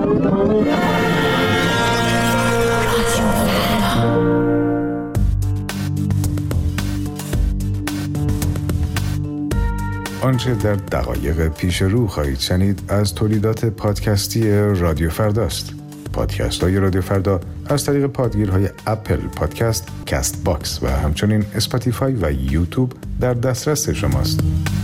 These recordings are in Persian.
آنچه در دقایق پیش رو خواهید شنید از تولیدات پادکستی رادیو فرداست. پادکست های رادیو فردا از طریق پادگیرهای اپل پادکست، کست باکس و همچنین اسپاتیفای و یوتیوب در دسترس شماست.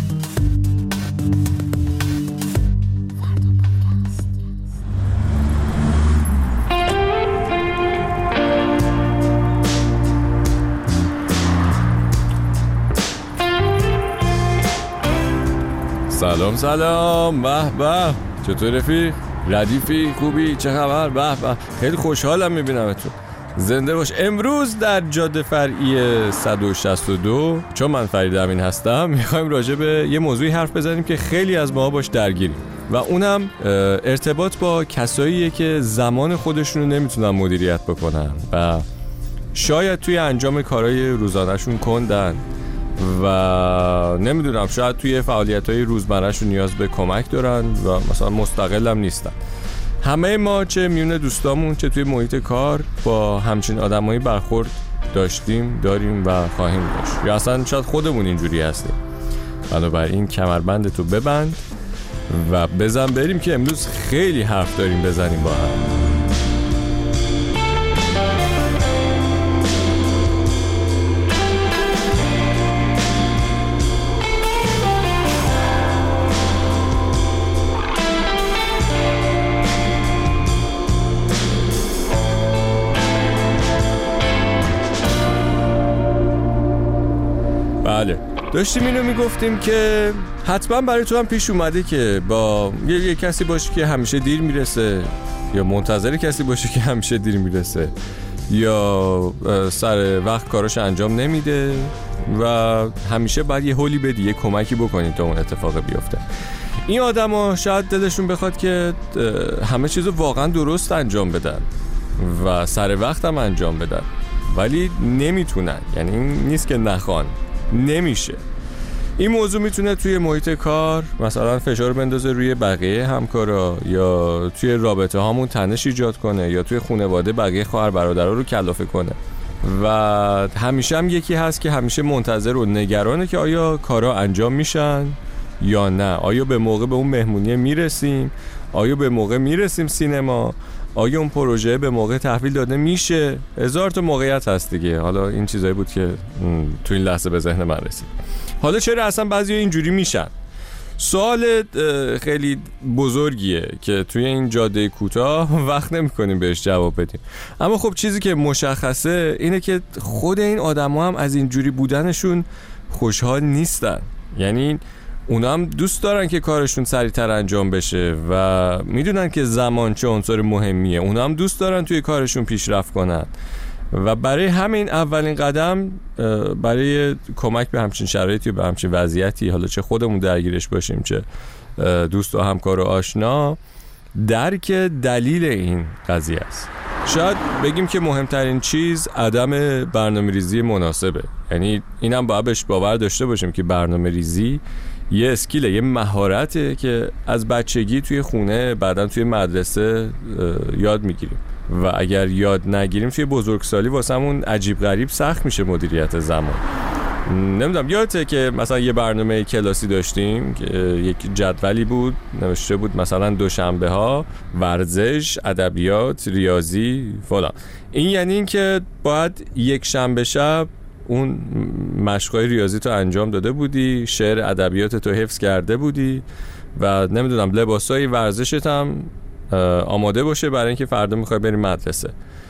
سلام به به، چطور رفیق؟ ردیفی؟ خوبی؟ چه خبر؟ به به، خیلی خوشحالم میبینمتون. زنده باش. امروز در جاده فرعی 162 چون من فرید امین هستم میخوایم راجع به یه موضوعی حرف بزنیم که خیلی از ما باش درگیریم و اونم ارتباط با کساییه که زمان خودشون رو نمیتونن مدیریت بکنن و شاید توی انجام کارهای روزانه‌شون کندن و نمیدونم شاید توی فعالیت‌های روزمره‌شون نیاز به کمک دارن و مثلا مستقل هم نیستن. همه ما چه میون دوستامون چه توی محیط کار با همچین آدمایی برخورد داشتیم، داریم و خواهیم داشت، یا اصلا شاید خودمون اینجوری هستیم. بنابراین کمربندتو ببند و بزن بریم که امروز خیلی حرف داریم بزنیم با هم. بله، داشتیم اینو میگفتیم که حتما برای تو هم پیش اومده که با یه کسی باشی که همیشه دیر میرسه، یا منتظر کسی باشی که همیشه دیر میرسه، یا سر وقت کاراش انجام نمیده و همیشه باید یه هولی بدی، یه کمکی بکنی تا اون اتفاق بیفته. این آدما شاید دلشون بخواد که همه چیزو واقعا درست انجام بدن و سر وقت هم انجام بدن، ولی نمیتونن. یعنی این نیست که نخوان، نمیشه. این موضوع میتونه توی محیط کار مثلا فشار بندازه روی بقیه همکارا، یا توی رابطه هامون تنش ایجاد کنه، یا توی خانواده بقیه خواهر برادرها رو کلافه کنه. و همیشه هم یکی هست که همیشه منتظر و نگرانه که آیا کارا انجام میشن یا نه، آیا به موقع به اون مهمونی میرسیم، آیا به موقع میرسیم سینما، آیا اون پروژه به موقع تحویل داده میشه. هزار تا موقعیت هست دیگه. حالا این چیزایی بود که تو این لحظه به ذهن من رسید. حالا چرا اصلا بعضی اینجوری میشن؟ سوال خیلی بزرگیه که توی این جاده کوتاه وقت نمی‌کنیم بهش جواب بدیم. اما خب چیزی که مشخصه اینه که خود این آدم‌ها هم از اینجوری بودنشون خوشحال نیستن. یعنی اونا هم دوست دارن که کارشون سریعتر انجام بشه و میدونن که زمان چه عنصر مهمیه. اونا هم دوست دارن توی کارشون پیشرفت کنن و برای همین اولین قدم برای کمک به همچین شرایطی و به همچین وضعیتی، حالا چه خودمون درگیرش باشیم چه دوست و همکار و آشنا، درک دلیل این قضیه است. شاید بگیم که مهمترین چیز عدم برنامه‌ریزی مناسبه. یعنی اینم باید بهش باور داشته باشیم که برنامه‌ریزی یه اسکیله، یه مهارته که از بچگی توی خونه بعدن توی مدرسه یاد میگیریم و اگر یاد نگیریم توی بزرگسالی واسمون عجیب غریب سخت میشه مدیریت زمان. نمیدونم یادته که مثلا یه برنامه کلاسی داشتیم که یک جدولی بود نوشته بود مثلا دوشنبه ها ورزش، ادبیات، ریاضی فلان. این یعنی این که باید یک شنبه شب اون مشقای ریاضی تو انجام داده بودی، شعر ادبیات تو حفظ کرده بودی و نمیدونم لباسای ورزشت هم آماده باشه برای اینکه فردا میخوای بری مدرسه.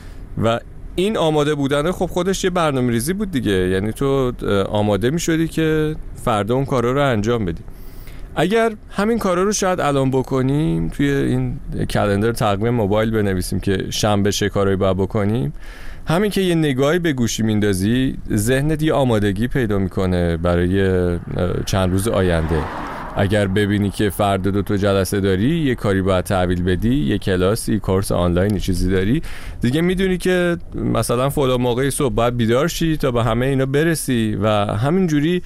و این آماده بودن خب خودش یه برنامه‌ریزی بود دیگه. یعنی تو آماده میشدی که فردا اون کارا رو انجام بدی. اگر همین کارا رو شاید الان بکنیم، توی این کلندر تقویم موبایل بنویسیم که شنبه چه کارایی باید بکنیم، همین که یه نگاهی به گوشی میندازی ذهنت یه آمادگی پیدا میکنه برای چند روز آینده. اگر ببینی که فردا 2 جلسه داری، یه کاری باید تحویل بدی، یه کلاسی، کورس آنلاین چیزی داری، دیگه میدونی که مثلا فلان موقع صبح باید بیدار شی تا به همه اینا برسی و همینجوری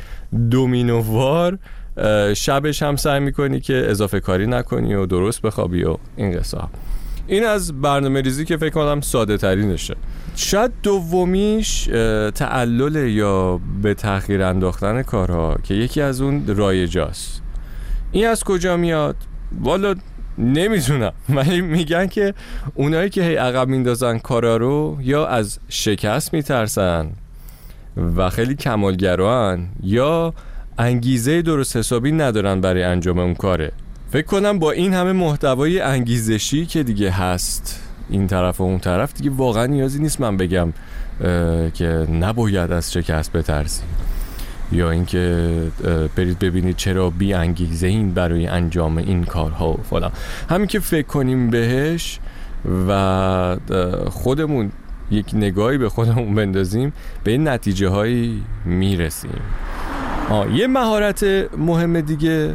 دومینووار شبش هم سعی میکنی که اضافه کاری نکنی و درست بخوابی و این قصه ها. این از برنامه ریزی که فکر کنم ساده ترینشه. شاید دومیش تعلل یا به تأخیر انداختن کارها که یکی از اون رایجاست. این از کجا میاد؟ والا نمیدونم، ولی میگن که اونایی که هی عقب میندازن کارا رو یا از شکست میترسن و خیلی کمالگران یا انگیزه درست حسابی ندارن برای انجام اون کاره. فکر کنم با این همه محتوای انگیزشی که دیگه هست این طرف و اون طرف، دیگه واقعا نیازی نیست من بگم که نباید از شکست بترسید یا اینکه برید ببینید چرا بی انگیزه این برای انجام این کارها و فلان. همین که فکر کنیم بهش و خودمون یک نگاهی به خودمون بندازیم به این نتیجه هایی میرسیم. یه مهارت مهم دیگه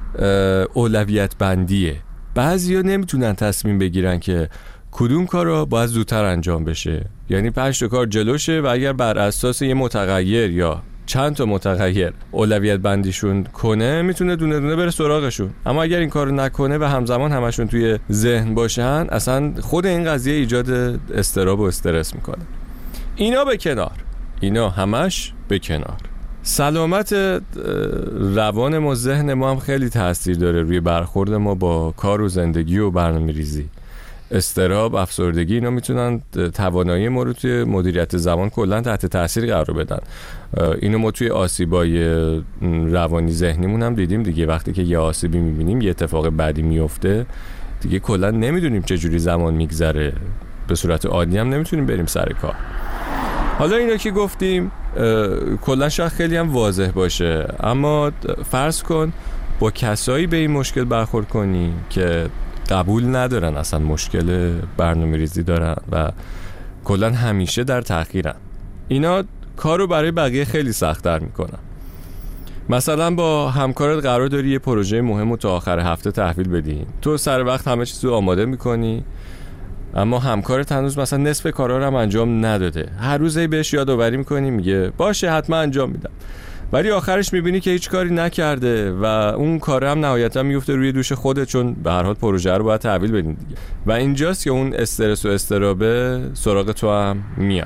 اولویت بندیه. بعضیا نمیتونن تصمیم بگیرن که کدوم کارا باید زودتر انجام بشه، یعنی 5 تا کار جلوشه و اگر بر اساس یه متغیر یا چند تا متغیر اولویت بندیشون کنه میتونه دونه دونه بره سراغشون، اما اگر این کارو نکنه و همزمان همشون توی ذهن باشن اصلا خود این قضیه ایجاد اضطراب و استرس میکنه. اینا به کنار، اینا همش به کنار. سلامت روان ما، ذهن ما هم خیلی تاثیر داره روی برخورد ما با کار و زندگی و برنامه‌ریزی. اضطراب، افسردگی، اینا میتونن توانایی ما رو توی مدیریت زمان کلا تحت تاثیر قرار بدن. اینو ما توی آسیبای روانی ذهنیمون هم دیدیم دیگه. وقتی که یه آسیبی میبینیم، یه اتفاق بعدی میفته، دیگه کلا نمیدونیم چه جوری زمان میگذره. به صورت عادی هم نمیتونیم بریم سر کار. حالا اینا که گفتیم کلا شاید خیلی هم واضح باشه، اما فرض کن با کسایی به این مشکل برخورد کنی که قبول ندارن اصلا مشکل برنامه ریزی دارن و کلا همیشه در تأخیرن. اینا کارو برای بقیه خیلی سخت‌تر میکنن. مثلا با همکارت قرار داری یه پروژه مهم رو تا آخر هفته تحویل بدی، تو سر وقت همه چیز رو آماده میکنی، اما همکارت هنوز مثلا نصف کارا رو هم انجام نداده. هر روز بهش یادآوری میکنی، میگه باشه حتما انجام میدم، ولی آخرش میبینی که هیچ کاری نکرده و اون کار هم نهایتا میفته روی دوش خودت، چون به هر حال پروژه رو باید تحویل بدین دیگه. و اینجاست که اون استرس و اضطراب سراغ تو هم میاد.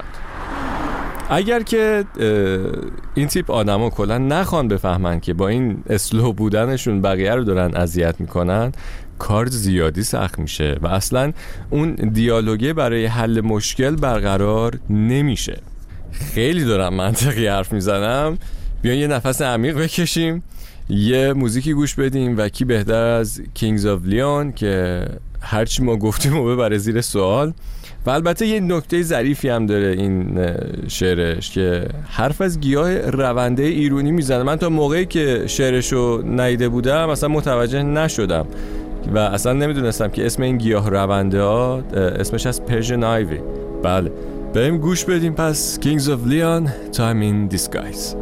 اگر که این تیپ آدما کلا نخوان بفهمن که با این اسلو بودنشون بقیه رو دارن اذیت میکنن، کار زیادی سخت میشه و اصلا اون دیالوگه برای حل مشکل برقرار نمیشه. خیلی دارم منطقی حرف میزنم. بیاین یه نفس عمیق بکشیم، یه موزیکی گوش بدیم و کی بهتر از کینگز آف لیون که هرچی ما گفتیم رو ببره زیر سوال. و البته یه نکته ظریفی هم داره این شعرش که حرف از گیاه رونده ایرونی میزنه. من تا موقعی که شعرشو ندیده بودم اصلا متوجه نشدم و اصلا نمیدونستم که اسم این گیاه رونده ها اسمش از پرژن آیوی. بله، بریم گوش بدیم پس Kings of Leon, Time in Disguise.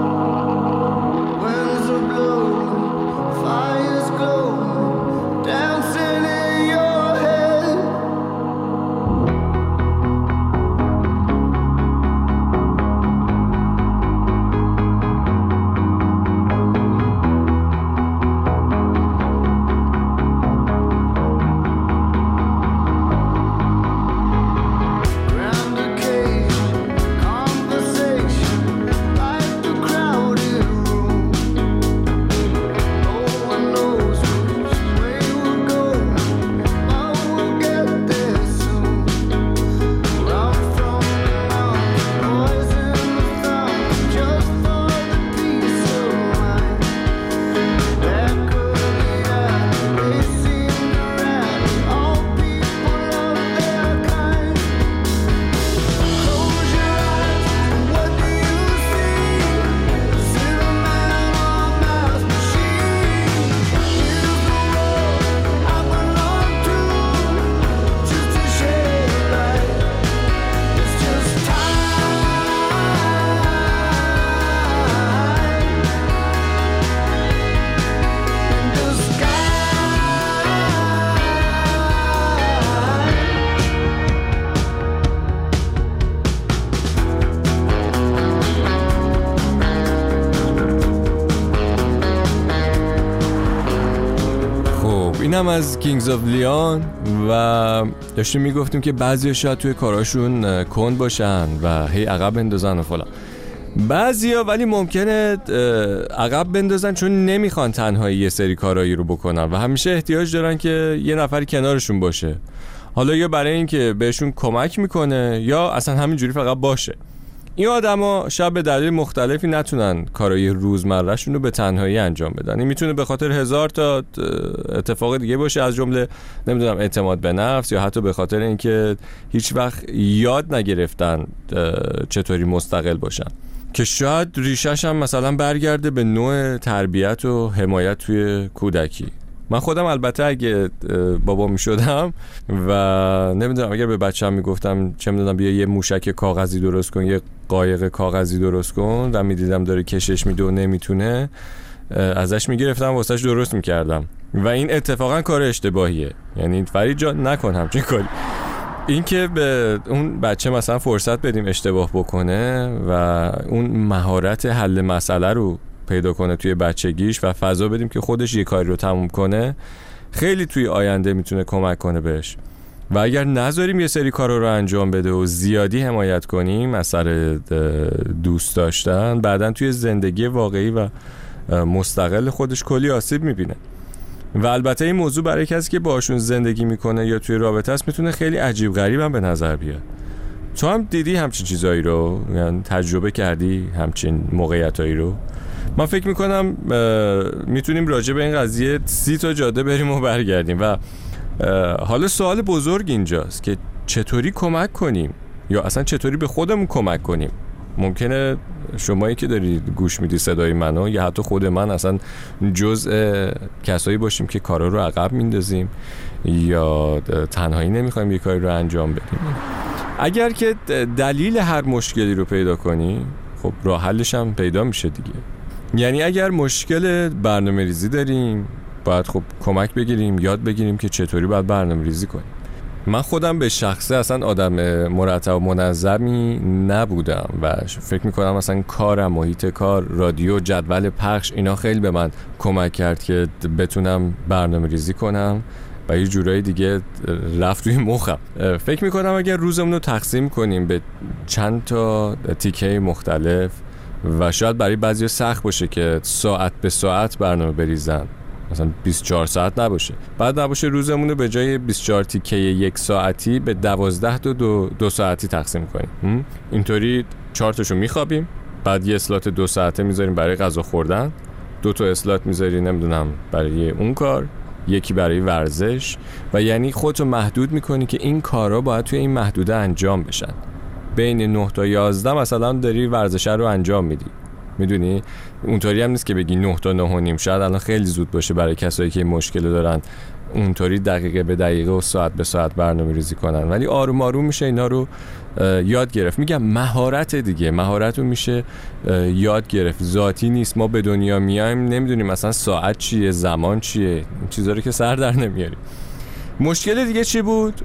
Down اینم از کینگز آف لیون و داشتیم میگفتیم که بعضی شاید توی کاراشون کند باشن و هی عقب بندازن و فلان. بعضیا ولی ممکنه عقب بندازن چون نمیخوان تنهایی یه سری کارایی رو بکنن و همیشه احتیاج دارن که یه نفری کنارشون باشه، حالا یا برای این که بهشون کمک میکنه یا اصلا همینجوری فقط باشه. این آدما شاید به دلیل مختلفی نتونن کارهای روزمرهشون رو به تنهایی انجام بدن. این میتونه به خاطر 1000 تا اتفاق دیگه باشه، از جمله نمیدونم اعتماد به نفس، یا حتی به خاطر اینکه هیچ وقت یاد نگرفتن چطوری مستقل باشن، که شاید ریشش هم مثلا برگرده به نوع تربیت و حمایت توی کودکی. من خودم البته اگه بابا می شدم و نمیدونم اگر به بچه‌م میگفتم چه میدونم بیا یه موشک کاغذی درست کن، یه قایق کاغذی درست کن، و میدیدم داره کشش میده و نمیتونه، ازش میگرفتم واسش درست میکردم و این اتفاقا کار اشتباهیه. یعنی فرید جان نکن همچین کاری. این که به اون بچه مثلا فرصت بدیم اشتباه بکنه و اون مهارت حل مسئله رو پیدا کنه توی بچگیش و فضا بدیم که خودش یه کاری رو تموم کنه، خیلی توی آینده میتونه کمک کنه بهش. و اگر نذاریم یه سری کارا رو انجام بده و زیادی حمایت کنیم از سر دوست داشتن، بعدن توی زندگی واقعی و مستقل خودش کلی آسیب میبینه. و البته این موضوع برای کسی که باشون زندگی میکنه یا توی رابطه است میتونه خیلی عجیب غریب هم به نظر بیاد. تو هم دیدی همچین چیزایی رو؟ یعنی تجربه کردی همچین موقعیتایی رو؟ من فکر میکنم میتونیم راجع به این قضیه 30 تا جاده بریم و برگردیم. و حالا سوال بزرگ اینجاست که چطوری کمک کنیم یا اصلا چطوری به خودمون کمک کنیم. ممکنه شمایی که دارید گوش میدی صدای منو یا حتی خود من اصلا جزء کسایی باشیم که کارا رو عقب میندازیم یا تنهایی نمیخوایم یه کاری رو انجام بدیم. اگر که دلیل هر مشکلی رو پیدا کنی، خب راه حلش هم پیدا میشه دیگه. یعنی اگر مشکل برنامه‌ریزی داریم، باید خب کمک بگیریم، یاد بگیریم که چطوری باید برنامه‌ریزی کنیم. من خودم به شخصه اصلا آدم مرتب و منظمی نبودم و فکر میکنم اصلا کارم، محیط کار، رادیو، جدول پخش، اینا خیلی به من کمک کرد که بتونم برنامه‌ریزی کنم و یه جورایی دیگه رفت توی مخم. فکر میکنم اگر روزمون رو تقسیم کنیم به چند تا تیکه مختلف و شاید برای بعضی سخت باشه که ساعت به ساعت برنامه بریزن، مثلا 24 ساعت نباشه، بعد نباشه روزمون رو به جای 24 تیکه 1 ساعتی به 12 تا 2 ساعتی تقسیم کنیم. اینطوری 4 تاشو میخوابیم، بعد یه اسلات 2 ساعته میذاریم برای غذا خوردن، 2 تا اسلات میذاری نمیدونم برای اون کار، یکی برای ورزش، و یعنی خودتو محدود میکنی که این کارا باید توی این محدوده انجام بشن. بین 9 تا 11 مثلا داری ورزش رو انجام میدی، میدونی؟ اونطوری هم نیست که بگی 9 تا 9:30. شاید الان خیلی زود باشه برای کسایی که این مشکل دارن اونطوری دقیقه به دقیقه و ساعت به ساعت برنامه ریزی کنن، ولی آروم آروم میشه اینا رو یاد گرفت. میگم مهارت دیگه، مهارت رو میشه یاد گرفت، ذاتی نیست. ما به دنیا میایم نمیدونیم مثلا ساعت چیه، زمان چیه، این چیزا رو که سر در نمیاریم. مشکل دیگه چی بود؟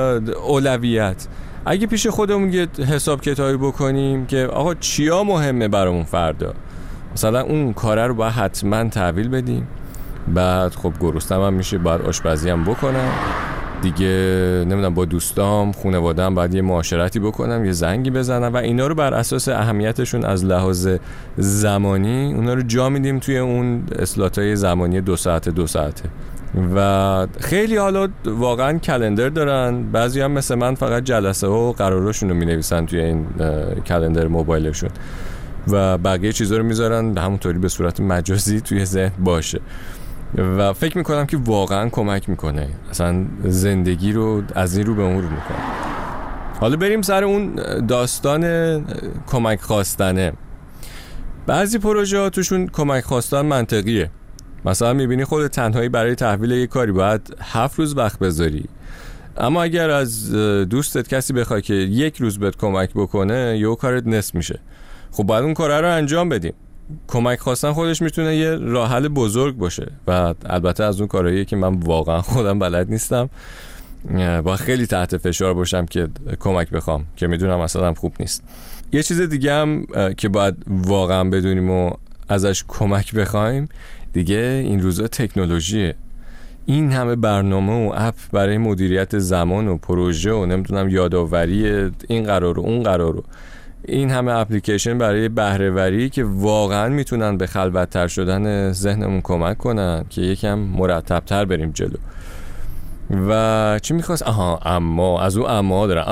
اولویت. اگه پیش خودمون یه حساب کتابی بکنیم که آقا چیا مهمه برامون فردا، مثلا اون کاره رو باید حتما تحویل بدیم، بعد خب گرسنه‌م هم میشه باید آشپزی هم بکنم دیگه، نمیدونم با دوستام خانواده‌ام باید یه معاشرتی بکنم، یه زنگی بزنم، و اینا رو بر اساس اهمیتشون از لحاظ زمانی اونا رو جا میدیم توی اون اسلات‌های زمانی 2 ساعته 2 ساعته. و خیلی حالا واقعا کلندر دارن، بعضی هم مثل من فقط جلسه و قرارشون رو مینویسن توی این کلندر موبایلشون و بقیه چیزا رو میذارن همونطوری به صورت مجازی توی ذهن باشه، و فکر میکنم که واقعا کمک میکنه، اصلا زندگی رو از این رو به اون رو میکنه. حالا بریم سر اون داستان کمک خواستنه. بعضی پروژه ها توشون کمک خواستن منطقیه، مثلا میبینی خود تنهایی برای تحویل یک کاری باید 7 روز وقت بذاری، اما اگر از دوستت کسی بخوای که 1 روز بهت کمک بکنه یه کارت نصف میشه. خب باید اون کار رو انجام بدیم. کمک خواستن خودش میتونه یه راه حل بزرگ باشه و البته از اون کارهاییه که من واقعا خودم بلد نیستم، با خیلی تحت فشار باشم که کمک بخوام که میدونم اصلا خوب نیست. یه چیز دیگه هم که باید واقعا بدونیم و ازش کمک بخوایم دیگه این روزا تکنولوژیه. این همه برنامه و اپ برای مدیریت زمان و پروژه و نمیدونم یادآوری این قرار و اون قرار و این همه اپلیکیشن برای بهره‌وری که واقعا میتونن به خلوت‌تر شدن ذهنمون کمک کنن که یکم مرتب‌تر بریم جلو. و چی میخواست؟ اما از اون اما داره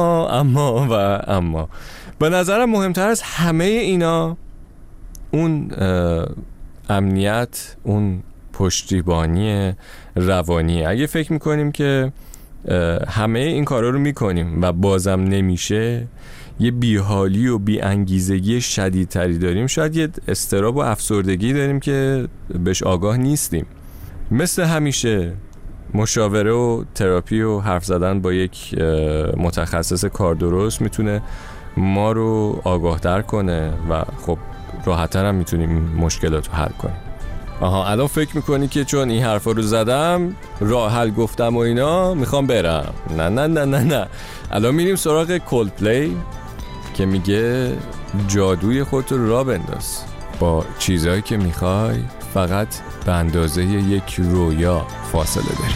اما به نظرم مهمتر از همه اینا اون امنیت، اون پشتیبانی روانی. اگه فکر میکنیم که همه این کارا رو میکنیم و بازم نمیشه، یه بیحالی و بی‌انگیزگی شدیدتری داریم، شاید یه اضطراب و افسردگی داریم که بهش آگاه نیستیم. مثل همیشه مشاوره و تراپی و حرف زدن با یک متخصص کار درست میتونه ما رو آگاه تر کنه و خب راحت‌تر هم میتونیم مشکلات رو حل کنیم. الان فکر میکنی که چون این حرفا رو زدم راه حل گفتم و اینا میخوام برم. نه الان میریم سراغ کولدپلی که میگه جادوی خودت رو راه بنداز، با چیزایی که میخوای فقط به اندازه یک رویا فاصله داری.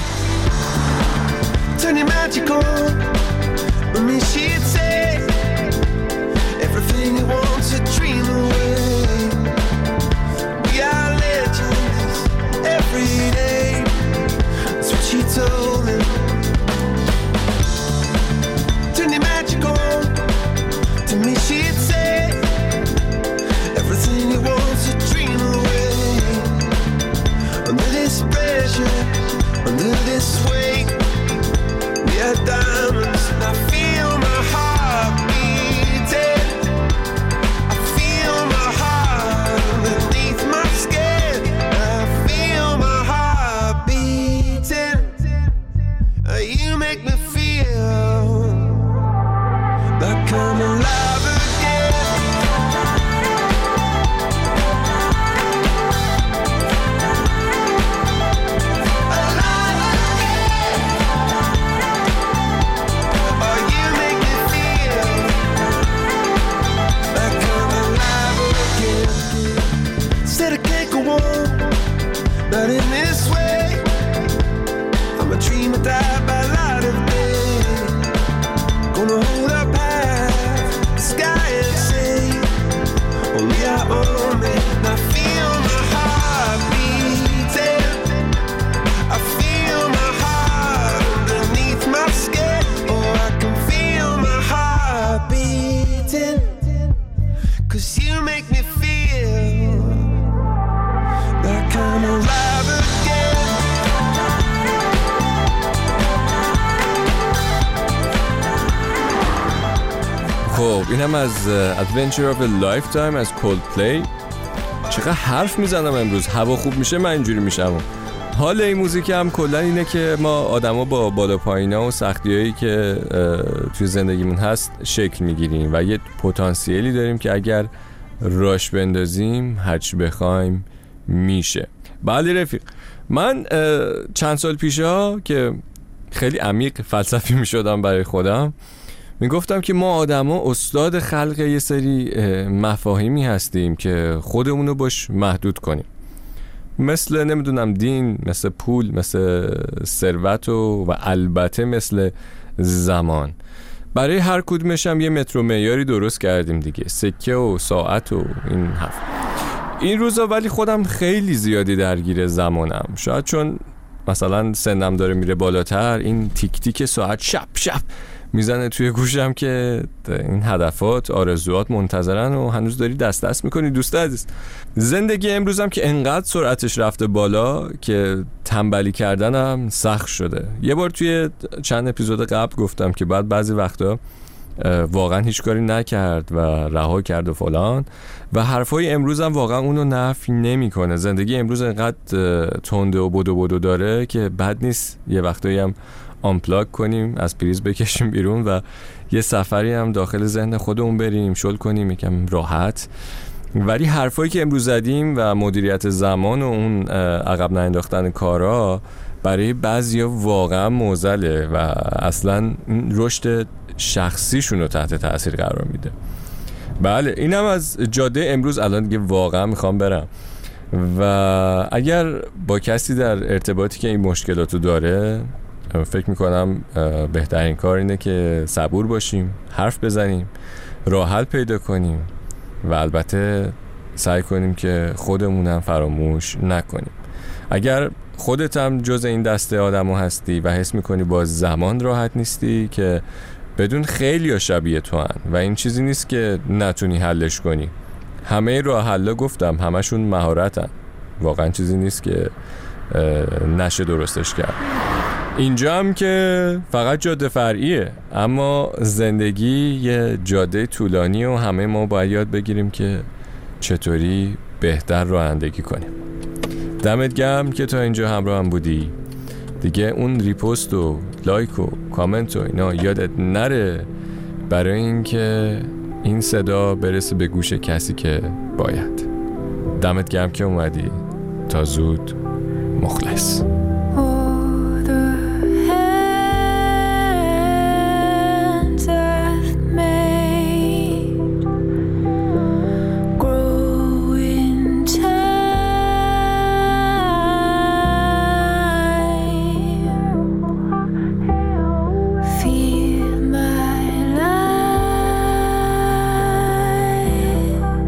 خب اینم از Adventure of a Lifetime از کولدپلی. چقدر حرف میزنم امروز، هوا خوب میشه من اینجوری میشم. حال این موزیک هم کلا اینه که ما آدما با بالا پایینا و سختیایی که توی زندگیمون هست شکل میگیریم و یه پتانسیلی داریم که اگر راش بندازیم هرچی بخوایم میشه. بله رفیق، من چند سال پیشا که خیلی عمیق فلسفی میشدم برای خودم، میگفتم که ما آدما استاد خلق یه سری مفاهیمی هستیم که خودمونو باش محدود کنیم، مثل نمیدونم دین، مثل پول، مثل ثروت و البته مثل زمان. برای هر کدومش هم یه متر و معیاری درست کردیم دیگه، سکه و ساعت و این حرف. این روزا ولی خودم خیلی زیادی درگیر زمانم، شاید چون مثلا سنم داره میره بالاتر، این تیک تیک ساعت شب میزنه توی گوشم که این هدفات، آرزوات منتظرن و هنوز داری دست میکنی. دوست عزیز، زندگی امروزم که انقدر سرعتش رفته بالا که تنبلی کردنم سخت شده. یه بار توی چند اپیزود قبل گفتم که بعد بعضی وقتا واقعا هیچ کاری نکرد و رها کرد و فلان، و حرفای امروزم واقعا اونو نفی نمیکنه. زندگی امروز انقدر تنده و بدو داره که بد نیست یه وقتایی هم آنپلاگ کنیم، از پریز بکشیم بیرون و یه سفری هم داخل ذهن خودمون بریم، شل کنیم یکم راحت. ولی حرفایی که امروز زدیم و مدیریت زمان و اون عقب نانداختن کارا برای بعضیا واقعا معضله و اصلا رشد شخصیشون رو تحت تاثیر قرار میده. بله اینم از جاده امروز. الان دیگه واقعا میخوام برم. و اگر با کسی در ارتباطی که این مشکلاتو داره، فکر میکنم بهترین کار اینه که صبور باشیم، حرف بزنیم، راه حل پیدا کنیم و البته سعی کنیم که خودمونم فراموش نکنیم. اگر خودت هم جز این دسته آدمو هستی و حس میکنی با زمان راحت نیستی، که بدون خیلی شبیه تو هن و این چیزی نیست که نتونی حلش کنی. همه راه حلا گفتم همشون مهارتن، واقعا چیزی نیست که نشه درستش کرد. اینجا هم که فقط جاده فرعیه، اما زندگی یه جاده طولانی و همه ما باید یاد بگیریم که چطوری بهتر رانندگی کنیم. دمت گرم که تا اینجا همراه هم بودی. دیگه اون ریپوست و لایک و کامنت و اینا یادت نره، برای اینکه این صدا برسه به گوش کسی که باید. دمت گرم که اومدی. تا زود. مخلص.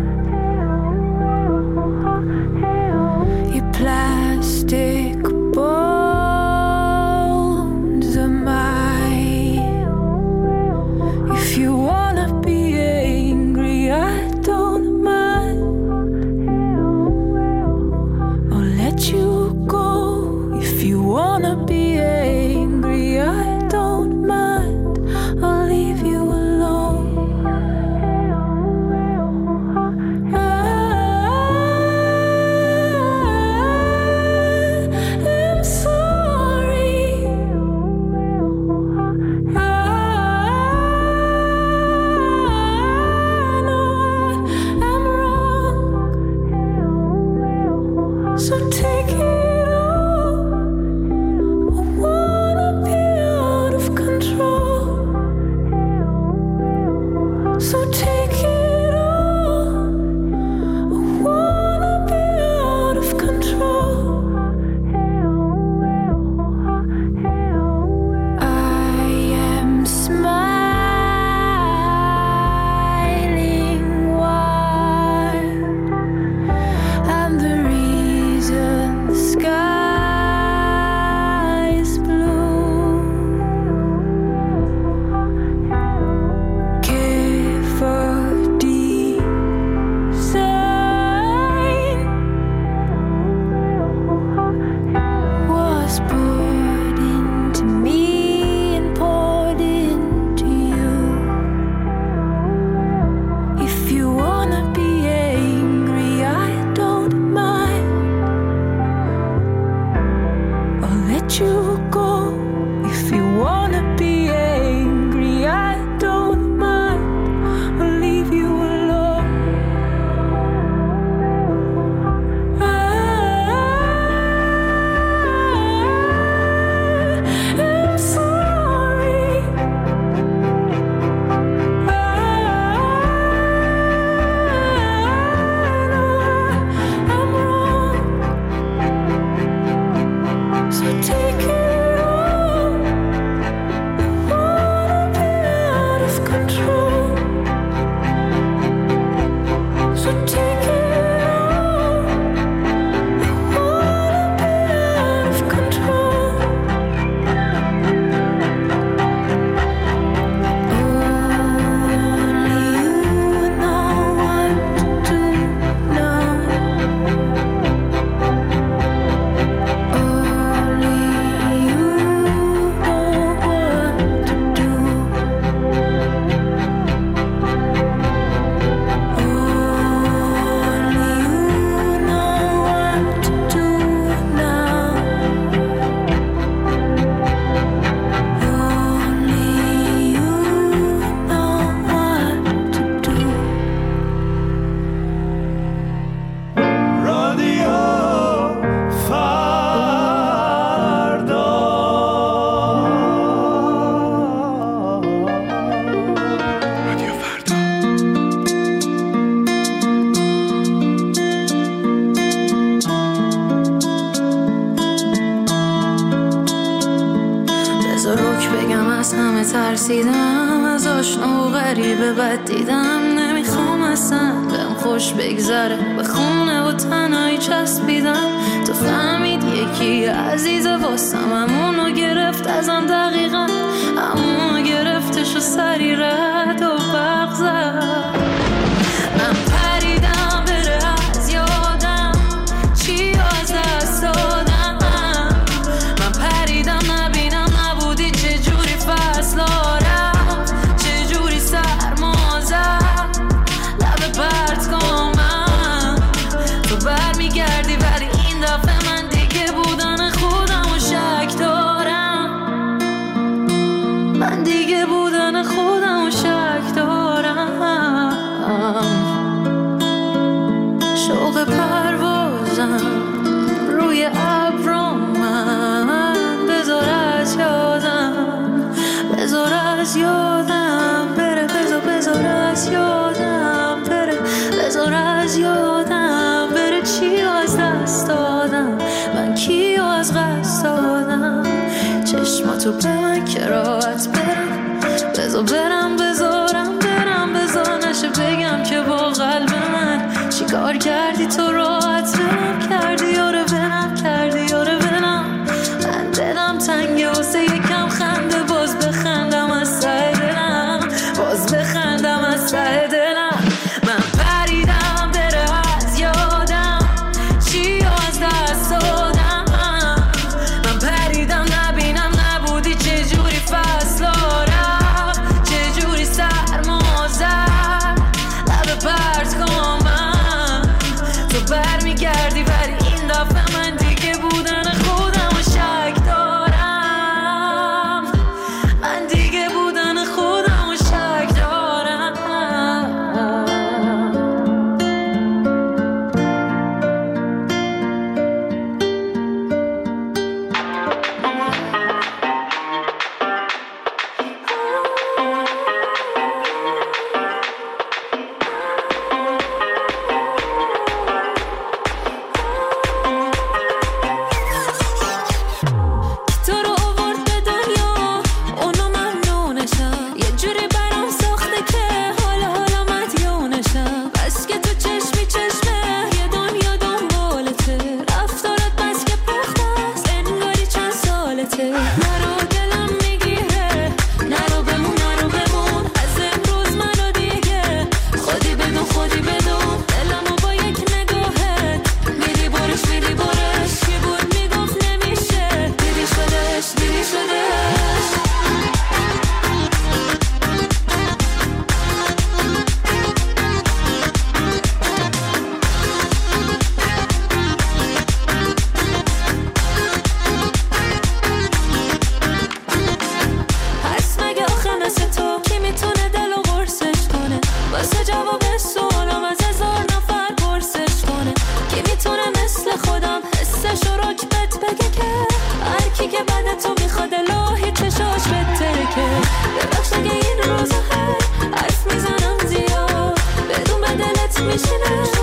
Plastic boy از همه ترسیدم، از آشنا و غریبه بد دیدم. نمیخوام اصلا بهم خوش بگذره، به خونه و تنهایی چسبیدم. تو فهمید یکی عزیزه واسم، همونو گرفت ازم دقیقا، همونو گرفتش و سری رد و برق زد. من پریدم بره از یادم، چی از دست دادم. من پریدم نبینم نبودی، چجوری فصلا رفت، چجوری سرما زد. لب پرت کن من، تو برمیگردی ولی این دفعه من دیگه بودن خودم و شک دارم. من دیگه بودن خودم و شک دارم. شوق پروازم روی ابرم، من بذار از یادم، بذار از یادم بره، بذار از یادم بره، بذار از یادم بره. چی از دست دادم من، کی از قصد دادم. چشماتو به من که راحت برم، بذار برم، بذارم برم، بذار نشه بگم که با قلب من چی کار کردی تو. راحت برم کردی یاره، برم کردی یاره، برم. من دلم تنگه واسه یکم خنده، باز بخندم از ته دلم، باز بخندم از ته دلم. من پریدم بره از یادم، چی از دست دادم. من پریدم نبینم نبودی، چجوری فصلا رفت، چجوری سرما زد. لب پرت کن من، تو برمیگردی ولی این دفعه من دیگه بودن خودم و شک دارم. من دیگه بودن خودم و شک دارم. تو رو آورد به دنیا، اونو ممنونشم. یه جوری برام ساخته که حالا مدیونشم. بس که تو چشمی چشمه، یه دنیا دنبالته. رفتارت بس که پخته است، انگاری چند سالته. نرو دلم میگیره، نرو بمون، نرو بمون. از امروز منو دیگه خودی بدون، خودی بدون. دلمو با یک نگاهت میری برش، میری برش. کی بود میگفت نمیشه، دیدی شدش، دیدی شدش. پس مگه آخه مثل تو کی میتونه دلو قرصش کنه؟ واسه جواب سوالم از 1000 نفر پرسش کنه. کی میتونه مثل خودم حسشو رکبت بگه که هر کی که بعد تو میخواد الهی چشاش بترکه. ببخش اگه این روزا حرف میزنم زیاد، بدون به دلت میشینه.